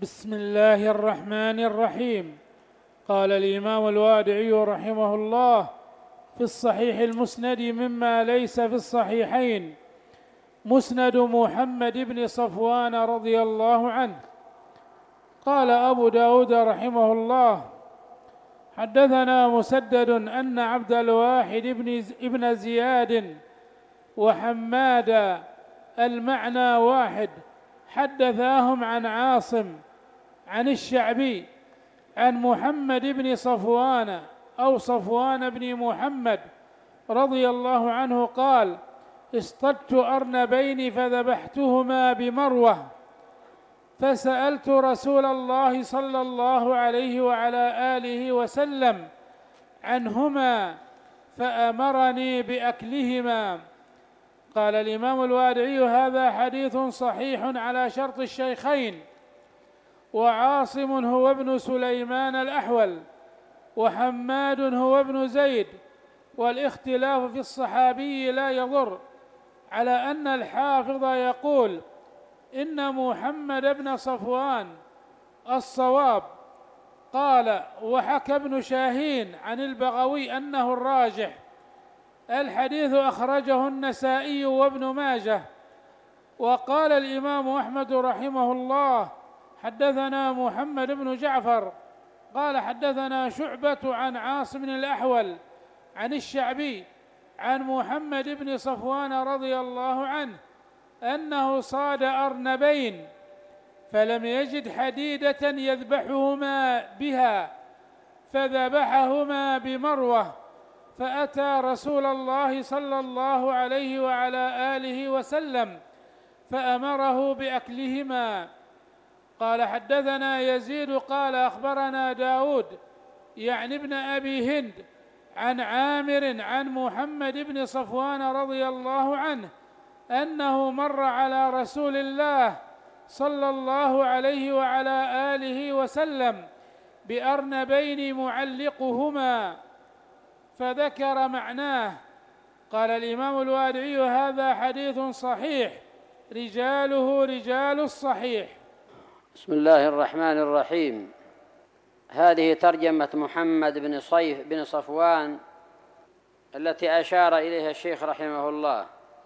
بسم الله الرحمن الرحيم. قال الإمام الوادعي رحمه الله في الصحيح المسند مما ليس في الصحيحين: مسند محمد بن صفوان رضي الله عنه. قال أبو داود رحمه الله: حدثنا مسدد أن عبد الواحد بن زياد وحماد المعنى واحد حدثاهم عن عاصم عن الشعبي عن محمد بن صفوان أو صفوان بن محمد رضي الله عنه قال: اصطدت أرنبين فذبحتهما بمروة، فسألت رسول الله صلى الله عليه وعلى آله وسلم عنهما فأمرني بأكلهما. قال الإمام الوادعي: هذا حديث صحيح على شرط الشيخين، وعاصم هو ابن سليمان الأحول، وحماد هو ابن زيد، والاختلاف في الصحابي لا يضر، على أن الحافظ يقول إن محمد بن صفوان الصواب. قال: وحكى ابن شاهين عن البغوي أنه الراجح. الحديث أخرجه النسائي وابن ماجه. وقال الإمام أحمد رحمه الله: حدثنا محمد بن جعفر قال حدثنا شعبة عن عاصم الأحول عن الشعبي عن محمد بن صفوان رضي الله عنه أنه صاد أرنبين فلم يجد حديدة يذبحهما بها فذبحهما بمروة، فأتى رسول الله صلى الله عليه وعلى آله وسلم فأمره بأكلهما. قال: حدثنا يزيد قال أخبرنا داود يعني ابن أبي هند عن عامر عن محمد بن صفوان رضي الله عنه أنه مر على رسول الله صلى الله عليه وعلى آله وسلم بأرنبين معلقهما فذكر معناه. قال الإمام الوادعي: هذا حديث صحيح رجاله رجال الصحيح. بسم الله الرحمن الرحيم. هذه ترجمة محمد بن صفوان التي أشار إليها الشيخ رحمه الله.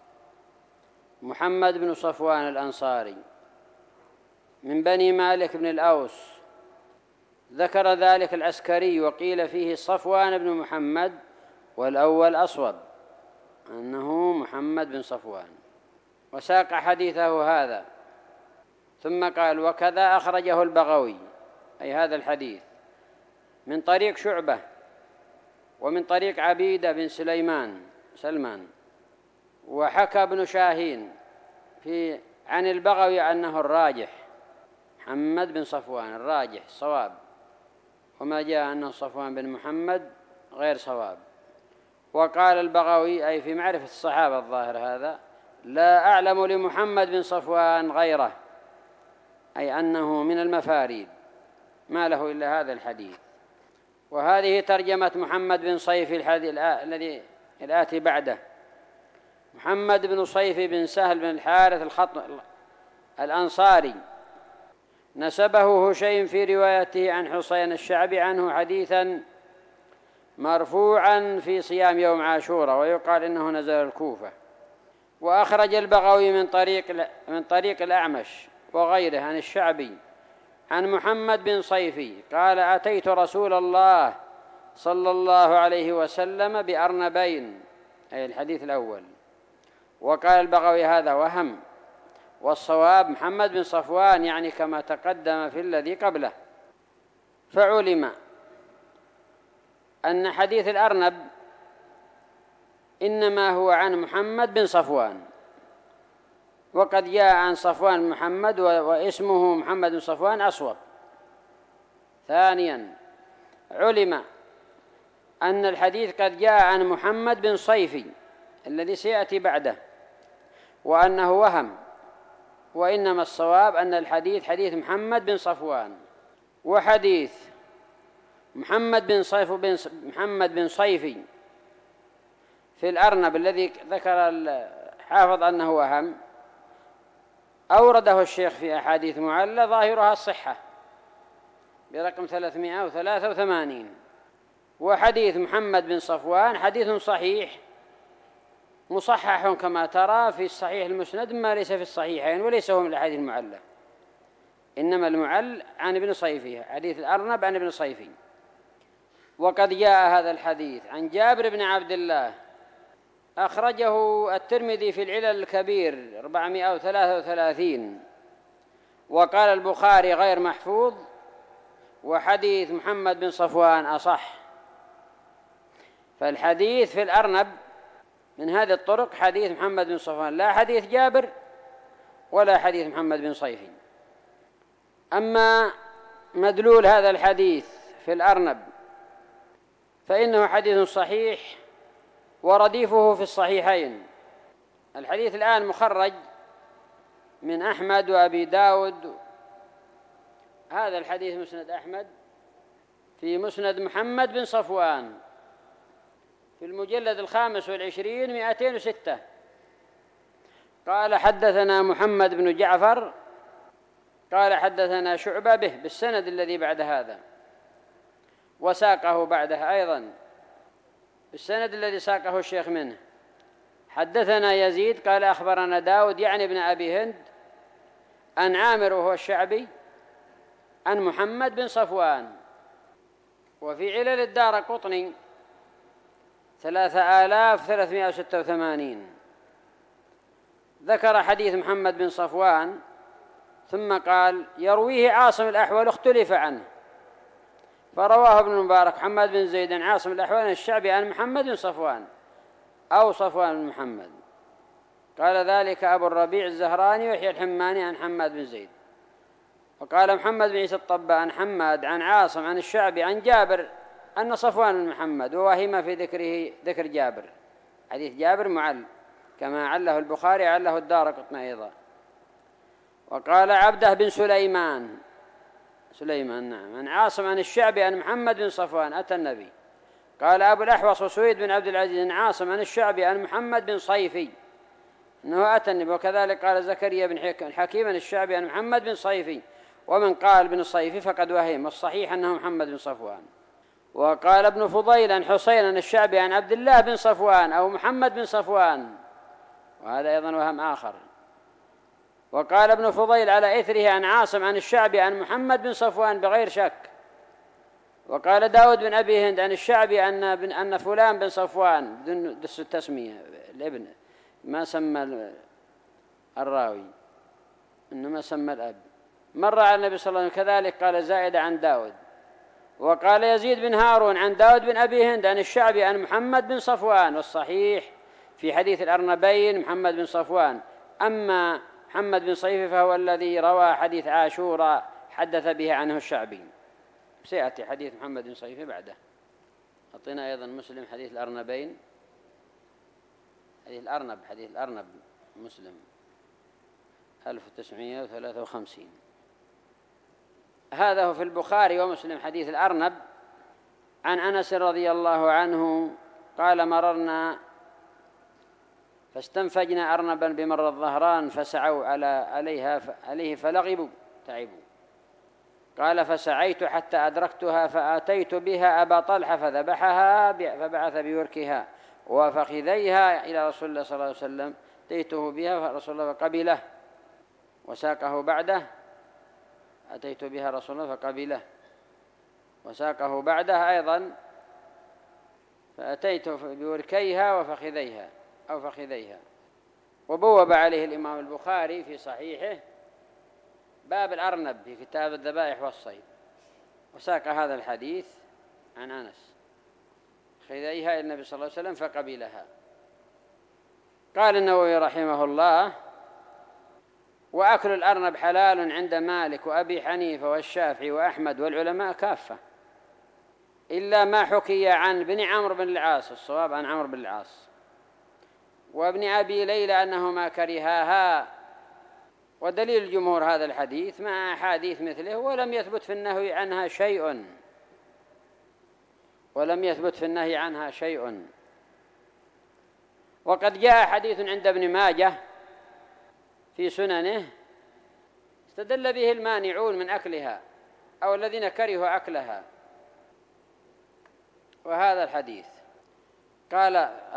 محمد بن صفوان الأنصاري من بني مالك بن الأوس، ذكر ذلك العسكري وقيل فيه صفوان بن محمد، والأول أصوب أنه محمد بن صفوان، وساق حديثه هذا. ثم قال: وكذا أخرجه البغوي، أي هذا الحديث، من طريق شعبة ومن طريق عبيدة بن سلمان. وحكى ابن شاهين عن البغوي أنه الراجح، محمد بن صفوان الراجح صواب، وما جاء أنه صفوان بن محمد غير صواب. وقال البغوي أي في معرفة الصحابة الظاهر هذا: لا أعلم لمحمد بن صفوان غيره، أي أنه من المفاريد، ما له إلا هذا الحديث. وهذه ترجمة محمد بن صيف الذي الآتي بعده: محمد بن صيف بن سهل بن الحارث الأنصاري، نسبه هشيم في روايته عن حسين الشعبي عنه حديثا مرفوعا في صيام يوم عاشوراء، ويقال إنه نزل الكوفة. وأخرج البغوي من طريق الأعمش وغيره عن الشعبي عن محمد بن صيفي قال: أتيت رسول الله صلى الله عليه وسلم بأرنبين، أي الحديث الأول. وقال البغوي: هذا وهم، والصواب محمد بن صفوان، يعني كما تقدم في الذي قبله. فعلم أن حديث الأرنب إنما هو عن محمد بن صفوان، وقد جاء عن صفوان محمد واسمه محمد بن صفوان أصوب. ثانيا، علم أن الحديث قد جاء عن محمد بن صيفي الذي سيأتي بعده، وأنه وهم، وإنما الصواب أن الحديث حديث محمد بن صفوان. وحديث محمد بن صيفي في الأرنب الذي ذكر الحافظ أنه وهم، أورده الشيخ في أحاديث معلة ظاهرها الصحة برقم 383. وحديث محمد بن صفوان حديث صحيح مصحح كما ترى في الصحيح المسند ما ليس في الصحيحين، وليس هو من الأحاديث المعلة، إنما المعل عن ابن صيفي، حديث الأرنب عن ابن صيفي. وقد جاء هذا الحديث عن جابر بن عبد الله، أخرجه الترمذي في العلل الكبير 433، وقال البخاري غير محفوظ، وحديث محمد بن صفوان أصح. فالحديث في الأرنب من هذه الطرق حديث محمد بن صفوان، لا حديث جابر ولا حديث محمد بن صيفي. أما مدلول هذا الحديث في الأرنب فإنه حديث صحيح ورديفه في الصحيحين. الحديث الآن مخرج من أحمد وأبي داود. هذا الحديث مسند أحمد في مسند محمد بن صفوان في المجلد 25 206. قال حدثنا محمد بن جعفر قال حدثنا شعبة به بالسند الذي بعد هذا، وساقه بعده أيضا بالسند الذي ساقه الشيخ منه. حدثنا يزيد قال أخبرنا داود يعني ابن أبي هند عن عامر وهو الشعبي عن محمد بن صفوان. وفي علل الدارقطني 3386 ذكر حديث محمد بن صفوان، ثم قال يرويه عاصم الأحول اختلف عنه، فرواه ابن المبارك محمد بن زيد عن عاصم الأحول عن الشعبي عن محمد بن صفوان أو صفوان بن محمد. قال ذلك أبو الربيع الزهراني ويحيى الحماني عن حماد بن زيد. وقال محمد بن عيسى الطباء عن حماد عن عاصم عن الشعبي عن جابر أن صفوان بن محمد، ووهم في ذكر جابر. حديث جابر معل كما عله البخاري عله الدارقطني أيضا. وقال عبده بن سليمان نعم عن عاصم عن الشعبي عن محمد بن صفوان أتى النبي. قال أبو الأحوص وسويد بن عبد العزيز عن عاصم عن الشعبي عن محمد بن صيفي أنه أتى النبي. وكذلك قال زكريا بن حكيم عن الشعبي عن محمد بن صيفي، ومن قال بن صيفي فقد وهم، والصحيح أنه محمد بن صفوان. وقال ابن فضيل عن حسين عن الشعبي عن عبد الله بن صفوان أو محمد بن صفوان، وهذا أيضا وهم آخر. وقال ابن فضيل على إثره عن عاصم عن الشعبي عن محمد بن صفوان بغير شك. وقال داود بن أبي هند عن الشعبي أن فلان بن صفوان بدون التسمية، الابن ما سمى الراوي، إنما سمى الأب. مر على النبي صلى الله عليه وسلم كذلك قال زائد عن داود. وقال يزيد بن هارون عن داود بن أبي هند عن الشعبي عن محمد بن صفوان، والصحيح في حديث الأرنبين محمد بن صفوان. أما محمد بن صيفي فهو الذي روى حديث عاشوراء حدث به عنه الشعبي. سيأتي حديث محمد بن صيفي بعده. أعطينا أيضا مسلم حديث الأرنبين، حديث الأرنب مسلم 1953. هذا هو في البخاري ومسلم حديث الأرنب. عن أنس رضي الله عنه قال مررنا فاستنفجنا أرنبا بمر الظهران فسعوا عليه فلغبوا تعبوا. قال فسعيت حتى أدركتها فآتيت بها أبا طلحة فذبحها فبعث بوركها وفخذيها إلى رسول الله صلى الله عليه وسلم، أتيته بها فرسول الله فقبله وساقه بعده، أتيت بها رسول الله فقبله وساقه بعده أيضا، فأتيت بوركيها وفخذيها أو فخذيها. وبوب عليه الإمام البخاري في صحيحه باب الأرنب في كتاب الذبائح والصيد، وساق هذا الحديث عن أنس خذيها إلى النبي صلى الله عليه وسلم فقبلها. قال النووي رحمه الله: وأكل الأرنب حلال عند مالك وأبي حنيفة والشافعي وأحمد والعلماء كافة، إلا ما حكي عن بن عمرو بن العاص، الصواب عن عمرو بن العاص، وابن أبي ليلى أنهما كرهاها. ودليل الجمهور هذا الحديث مع أحاديث مثله، ولم يثبت في النهي عنها شيء. وقد جاء حديث عند ابن ماجه في سننه استدل به المانعون من أكلها أو الذين كرهوا أكلها. وهذا الحديث قال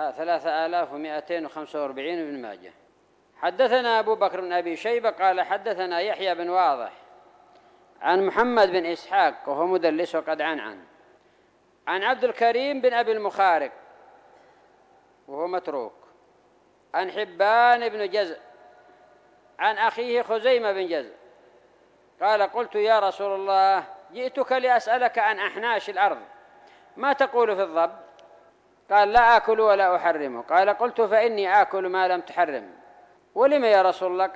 3245 ابن ماجه. حدثنا أبو بكر بن أبي شيبة قال حدثنا يحيى بن واضح عن محمد بن إسحاق وهو مدلس وقد عن عبد الكريم بن أبي المخارق وهو متروك، عن حبان بن جزء عن أخيه خزيمة بن جزء قال قلت يا رسول الله جئتك لأسألك عن أحناش الأرض ما تقول في الضب؟ قال لا آكل ولا أحرمه. قال قلت فإني آكل ما لم تحرم. ولم يا رسول الله؟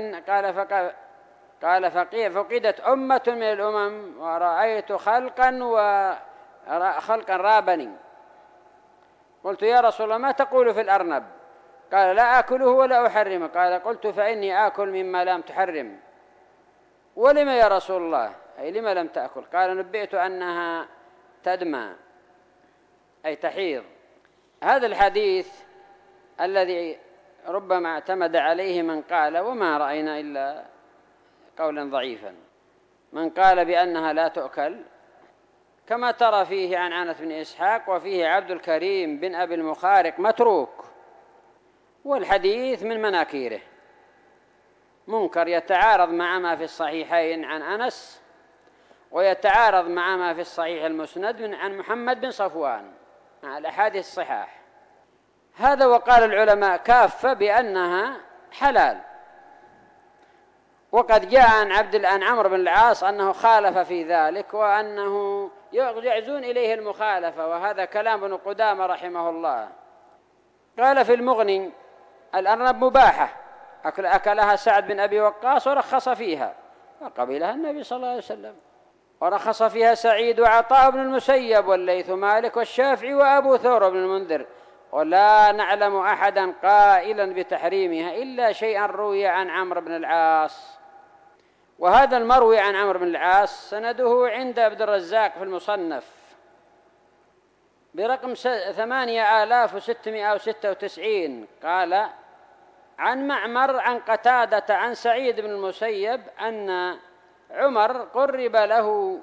قال فقدت أمة من الأمم ورأيت خلقا رابني. قلت يا رسول الله ما تقول في الأرنب؟ قال لا آكله ولا أحرمه. قال قلت فإني آكل مما لم تحرم. ولم يا رسول الله؟ أي لما لم تأكل؟ قال نبئت أنها تدمى أي تحيض. هذا الحديث الذي ربما اعتمد عليه من قال، وما رأينا إلا قولا ضعيفا، من قال بأنها لا تؤكل، كما ترى فيه عن أنس بن إسحاق وفيه عبد الكريم بن أبي المخارق متروك، والحديث من مناكيره منكر يتعارض مع ما في الصحيحين عن أنس ويتعارض مع ما في الصحيح المسند عن محمد بن صفوان مع الأحاديث الصحاح. هذا وقال العلماء كافة بأنها حلال. وقد جاء عن عمرو بن العاص أنه خالف في ذلك وأنه يعزون إليه المخالفة، وهذا كلام ابن قدامة رحمه الله. قال في المغني الأرنب مباحة أكلها سعد بن أبي وقاص ورخص فيها وقبلها النبي صلى الله عليه وسلم، ورخص فيها سعيد وعطاء بن المسيب والليث مالك والشافعي وأبو ثور بن المنذر، ولا نعلم أحدا قائلا بتحريمها إلا شيئا روي عن عمرو بن العاص. وهذا المروي عن عمرو بن العاص سنده عند عبد الرزاق في المصنف برقم 8696. قال عن معمر عن قتادة عن سعيد بن المسيب أن عمر قرب له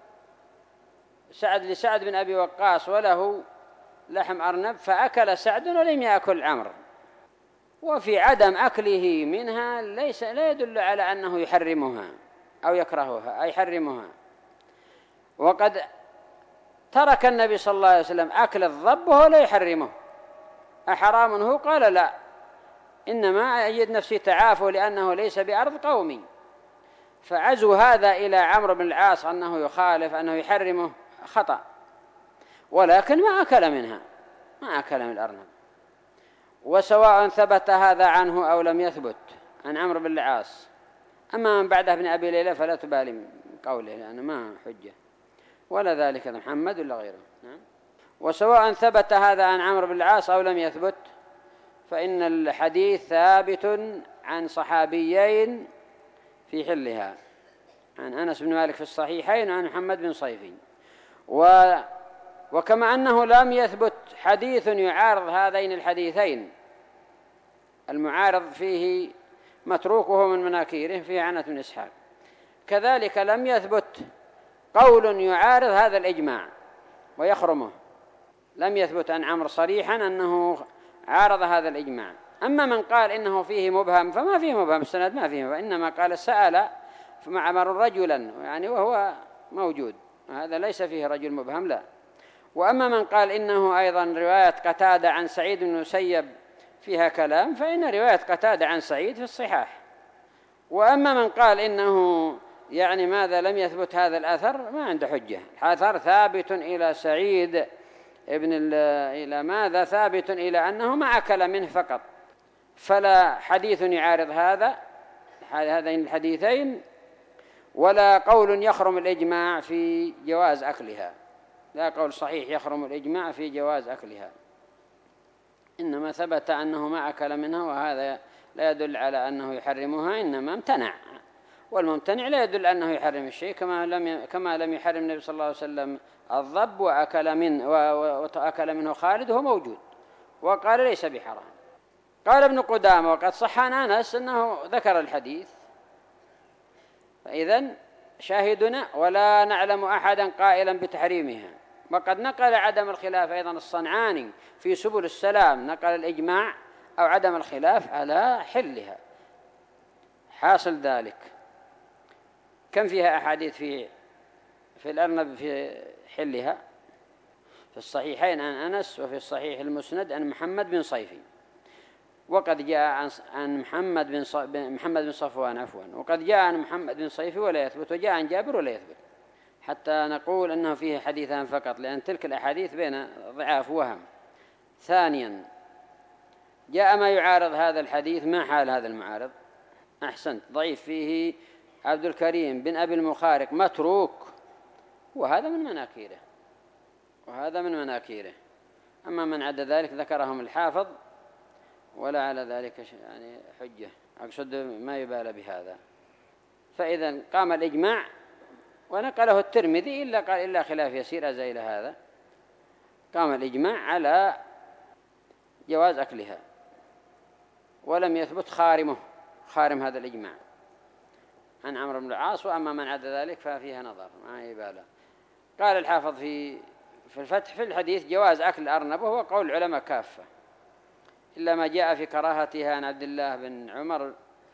لسعد بن أبي وقاص وله لحم أرنب فأكل سعد ولم يأكل عمرو. وفي عدم أكله منها لا يدل على أنه يحرمها أو يكرهها أي يحرمها. وقد ترك النبي صلى الله عليه وسلم أكل الضب وهو لا يحرمه. أحرام هو؟ قال لا، إنما أجد نفسي تعافوا لأنه ليس بأرض قومي. فعزو هذا إلى عمرو بن العاص أنه يخالف أنه يحرمه خطأ، ولكن ما أكل منها، ما أكل من الأرنب. وسواء ثبت هذا عنه أو لم يثبت عن عمرو بن العاص. أما من بعده ابن أبي ليلى فلا تبالي من قوله لأنه ما حجة، ولا ذلك محمد ولا غيره. وسواء ثبت هذا عن عمرو بن العاص أو لم يثبت فإن الحديث ثابت عن صحابيين في حلها، عن أنس بن مالك في الصحيحين وعن محمد بن صيفي. وكما أنه لم يثبت حديث يعارض هذين الحديثين، المعارض فيه متروكه من مناكيره فيه عن أنس بن إسحاق، كذلك لم يثبت قول يعارض هذا الإجماع ويخرمه. لم يثبت عن عمرو صريحا أنه عارض هذا الإجماع. أما من قال إنه فيه مبهم فما فيه مبهم، السند ما فيه، وإنما قال سأل معمر رجلا يعني وهو موجود، هذا ليس فيه رجل مبهم لا. وأما من قال إنه أيضا رواية قتادة عن سعيد بن المسيب فيها كلام، فإن رواية قتادة عن سعيد في الصحاح. وأما من قال إنه يعني ماذا لم يثبت هذا الأثر ما عنده حجة. الأثر ثابت إلى سعيد إلى ماذا؟ ثابت إلى أنه ما أكل منه فقط، فلا حديث يعارض هذين الحديثين، ولا قول يخرم الإجماع في جواز أكلها، لا قول صحيح يخرم الإجماع في جواز أكلها، إنما ثبت أنه ما أكل منها، وهذا لا يدل على أنه يحرمها، إنما امتنع، والممتنع لا يدل أنه يحرم الشيء، كما لم يحرم النبي صلى الله عليه وسلم الضب وأكل منه خالد وهو موجود وقال ليس بحرام. قال ابن قدامة وقد صح عن أنس أنه ذكر الحديث فإذن شاهدنا ولا نعلم أحدا قائلا بتحريمها. وقد نقل عدم الخلاف أيضا الصنعاني في سبل السلام، نقل الإجماع أو عدم الخلاف على حلها. حاصل ذلك كم فيها أحاديث في الأرنب في حلها؟ في الصحيحين عن أنس، وفي الصحيح المسند عن محمد بن صيفي، وقد جاء عن محمد بن صفوان عفوا، وقد جاء عن محمد بن صيفي ولا يثبت، وجاء عن جابر ولا يثبت، حتى نقول أنه فيه حديثان فقط، لأن تلك الأحاديث بين ضعاف وهم. ثانيا، جاء ما يعارض هذا الحديث، ما حال هذا المعارض؟ أحسنت، ضعيف فيه عبد الكريم بن أبي المخارق متروك، وهذا من مناكيره. أما من عدا ذلك ذكرهم الحافظ، ولا على ذلك يعني حجة، أقصد ما يبال بهذا. فإذا قام الإجماع، ونقله الترمذي إلا قال إلا خلاف يسير أزيل هذا، قام الإجماع على جواز أكلها، ولم يثبت خارم هذا الإجماع عن عمرو بن العاص. وأما من عدا ذلك ففيها نظر ما يبال. قال الحافظ في الفتح في الحديث جواز أكل الأرنب، وهو قول العلماء كافة، إلا ما جاء في كراهتها عن عبد الله بن عمر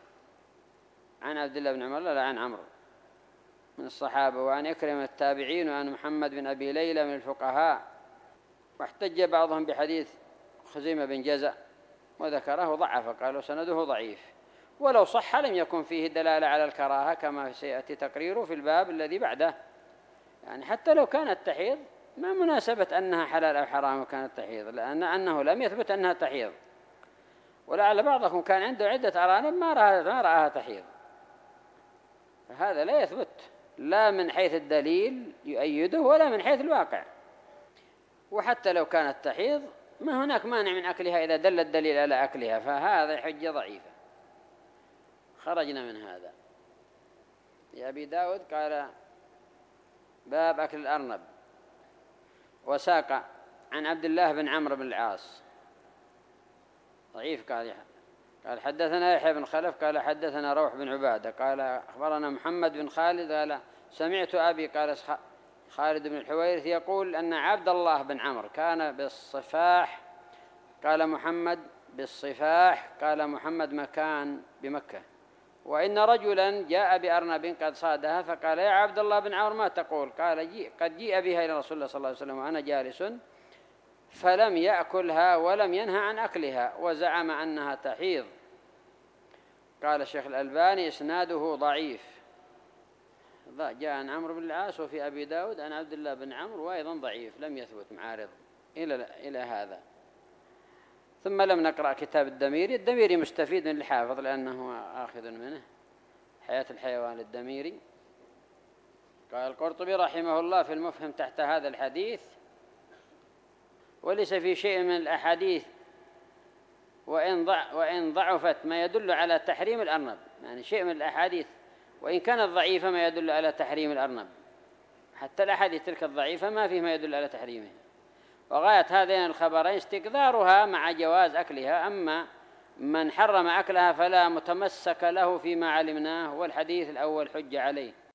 لا عن عمرو من الصحابة، وعن إكرمة التابعين، وعن محمد بن أبي ليلى من الفقهاء. واحتج بعضهم بحديث خزيمة بن جزع وذكره ضعف، قالوا سنده ضعيف، ولو صح لم يكن فيه دلالة على الكراهة كما سيأتي تقريره في الباب الذي بعده. يعني حتى لو كانت تحيض ما مناسبة أنها حلال أو حرام وكانت تحيض، أنه لم يثبت أنها تحيض، ولعل بعضكم كان عنده عدة أرانب ما رآها تحيض، فهذا لا يثبت لا من حيث الدليل يؤيده ولا من حيث الواقع. وحتى لو كانت تحيض ما هناك مانع من أكلها إذا دل الدليل على أكلها، فهذا حجة ضعيفة. خرجنا من هذا. يا أبي داود قال باب أكل الأرنب، وساق عن عبد الله بن عمرو بن العاص ضعيف. قال حدثنا يحيى بن خلف قال حدثنا روح بن عبادة قال أخبرنا محمد بن خالد قال سمعت أبي قال خالد بن الحويرث يقول أن عبد الله بن عمرو كان بالصفاح، قال محمد بالصفاح، قال محمد مكان بمكة، وإن رجلا جاء بأرنب قد صادها فقال يا عبد الله بن عمرو ما تقول؟ قال قد جيء بها إلى رسول الله صلى الله عليه وسلم وأنا جالس فلم يأكلها ولم ينهى عن أكلها وزعم أنها تحيض. قال الشيخ الألباني إسناده ضعيف، جاء عن عمرو بن العاص وفي أبي داود عن عبد الله بن عمرو وأيضا ضعيف، لم يثبت معارض إلى هذا. ثم لم نقرأ كتاب الدميري مستفيد من الحافظ لأنه آخذ منه حياة الحيوان للدميري. قال القرطبي رحمه الله في المفهم تحت هذا الحديث وليس في شيء من الأحاديث وإن ضعفت ما يدل على تحريم الأرنب، يعني شيء من الأحاديث وإن كانت ضعيفة ما يدل على تحريم الأرنب، حتى الأحاديث تلك الضعيفة ما فيه ما يدل على تحريمه. وغاية هذين الخبرين استقذارها مع جواز أكلها، أما من حرم أكلها فلا متمسك له فيما علمناه، والحديث الأول حج عليه.